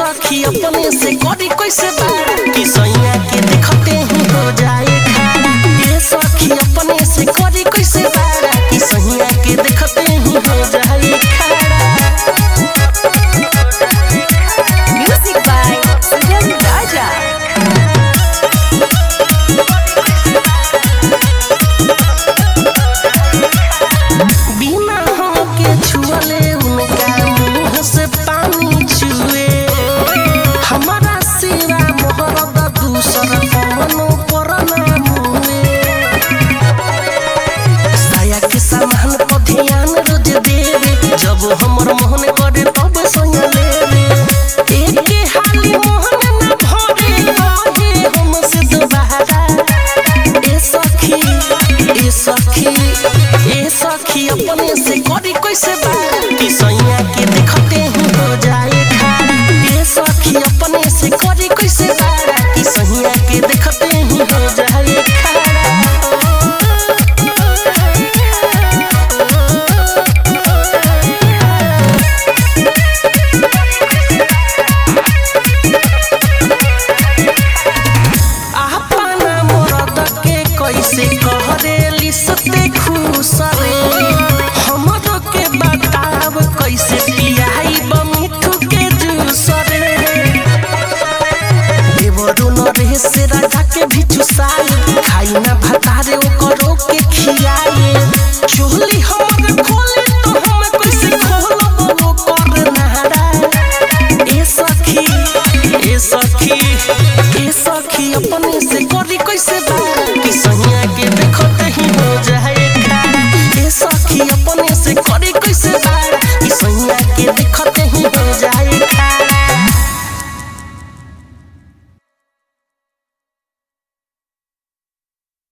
सखी अपने से करी कैसे बारा कि सैया के देखते ही हो जाए खारा। ये सखी अपने से करी कैसे बारा कि सैया के देखते ही हो जाए खारा। Music by Sujan Raja. बिना होके छुअले उनका मुंह से पानी छुए हमारा सिवा मोहरदा दूसर कौनो पर ना मुए। साया के सामान पर ध्यान रोज देवे जब हमर मोहन करे तब संग लेवे। एके हाली मोहन ना भरे कहे हमसे दोबारा। ए सखी ए सखी ए सखी अपने से करी कैसे बारा